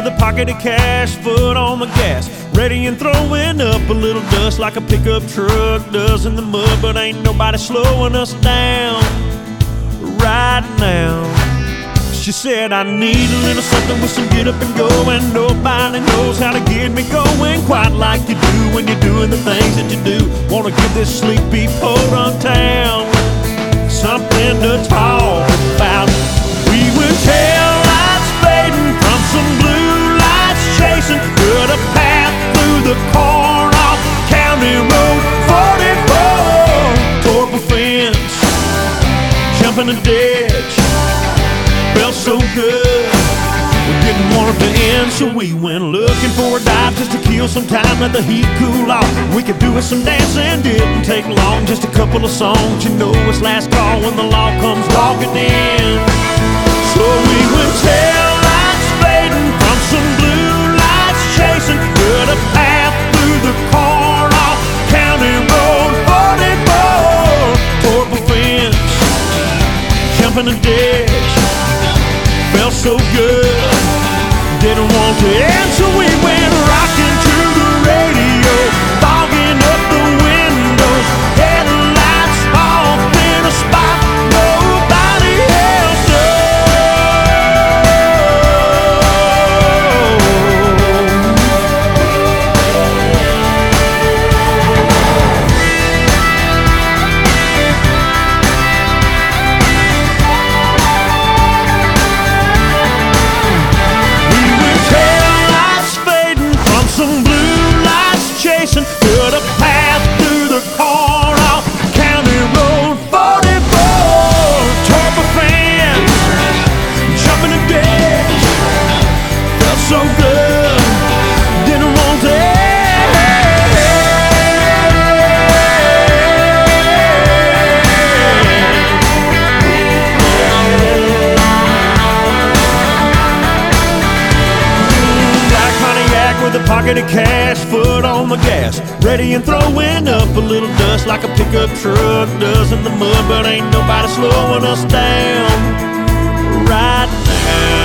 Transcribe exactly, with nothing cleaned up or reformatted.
with a pocket of cash, foot on the gas, ready and throwing up a little dust like a pickup truck does in the mud. But ain't nobody slowing us down right now. She said, I need a little something with some get up and go, and nobody knows how to get me going quite like you do when you're doing the things that you do. Wanna give this sleepy poor run town something to talk about. We went tail lights fading from some blue lights chasing, cut a path through the corn off County Road forty-four. Tore up a fence, jumping a ditch, felt so good, we didn't want it to end. So we went looking for a dive just to kill some time, let the heat cool off. We could do with some dancing, didn't take long, just a couple of songs. You know it's last call when the law comes walking in. So we went tail lights fading from some blue lights chasing, cut a path through the corn off County Road forty-four. Tore up a fence, jumping a ditch, felt so good, didn't want to end. So we went rocking to the radio, fogging up the windows, headlights off in a spot nobody else cut a path through the corn off County Road forty-four. Tore up a fence, jumping a ditch, felt so good, didn't want to with a pocket of cash, foot on the gas, ready and throwing up a little dust like a pickup truck does in the mud. But ain't nobody slowing us down right now.